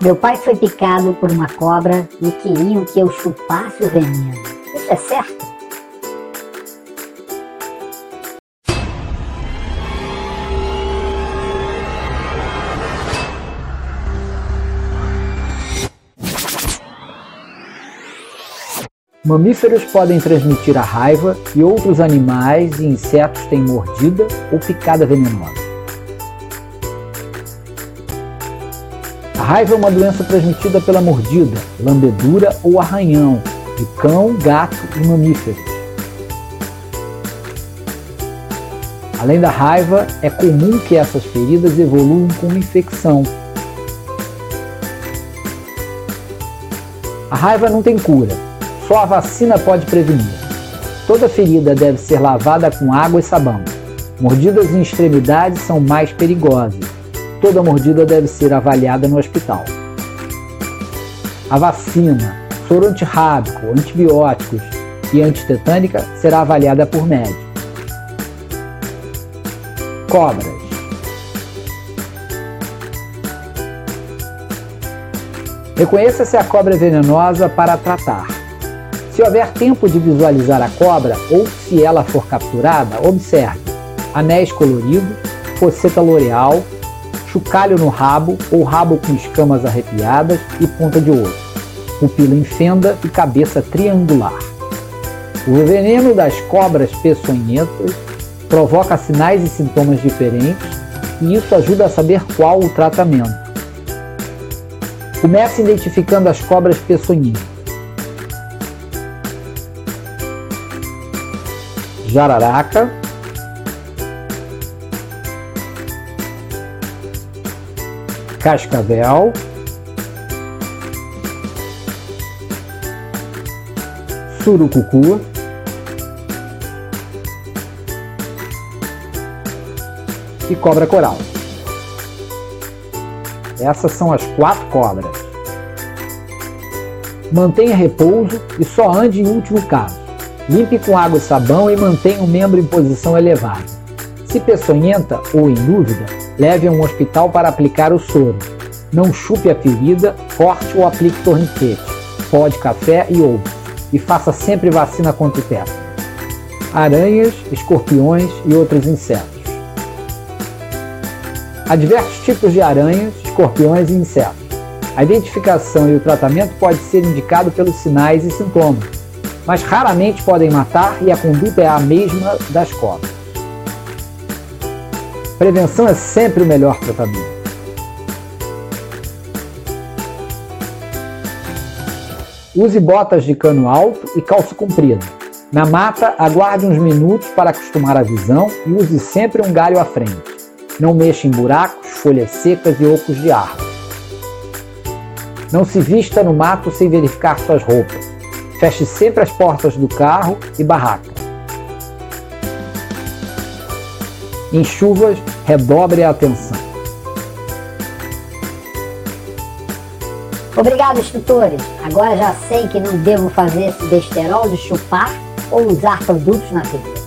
Meu pai foi picado por uma cobra e queriam que eu chupasse o veneno. Isso é certo? Mamíferos podem transmitir a raiva e outros animais e insetos têm mordida ou picada venenosa. A raiva é uma doença transmitida pela mordida, lambedura ou arranhão de cão, gato e mamíferos. Além da raiva, é comum que essas feridas evoluam com uma infecção. A raiva não tem cura, só a vacina pode prevenir. Toda ferida deve ser lavada com água e sabão. Mordidas em extremidades são mais perigosas. Toda mordida deve ser avaliada no hospital. A vacina, soro antirrábico, antibióticos e antitetânica será avaliada por médico. Cobras. Reconheça se a cobra é venenosa para tratar. Se houver tempo de visualizar a cobra ou se ela for capturada, observe anéis coloridos, fosseta loreal, chocalho no rabo ou rabo com escamas arrepiadas e ponta de ouro, pupila em fenda e cabeça triangular. O veneno das cobras peçonhentas provoca sinais e sintomas diferentes e isso ajuda a saber qual o tratamento. Comece identificando as cobras peçonhentas. Jararaca, cascavel, surucucu, e cobra coral. Essas são as 4 cobras. Mantenha repouso e só ande em último caso. Limpe com água e sabão e mantenha o membro em posição elevada. Se peçonhenta ou em dúvida, leve a um hospital para aplicar o soro. Não chupe a ferida, corte ou aplique torniquete, pó de café e ovo. E faça sempre vacina contra o tétano. Aranhas, escorpiões e outros insetos. Há diversos tipos de aranhas, escorpiões e insetos. A identificação e o tratamento pode ser indicado pelos sinais e sintomas, mas raramente podem matar e a conduta é a mesma das cobras. Prevenção é sempre o melhor tratamento. Use botas de cano alto e calça comprida. Na mata, aguarde uns minutos para acostumar a visão e use sempre um galho à frente. Não mexa em buracos, folhas secas e ocos de árvore. Não se vista no mato sem verificar suas roupas. Feche sempre as portas do carro e barraca. Em chuvas, redobre a atenção. Obrigado, instrutores. Agora já sei que não devo fazer esse besterol de chupar ou usar produtos na ferida.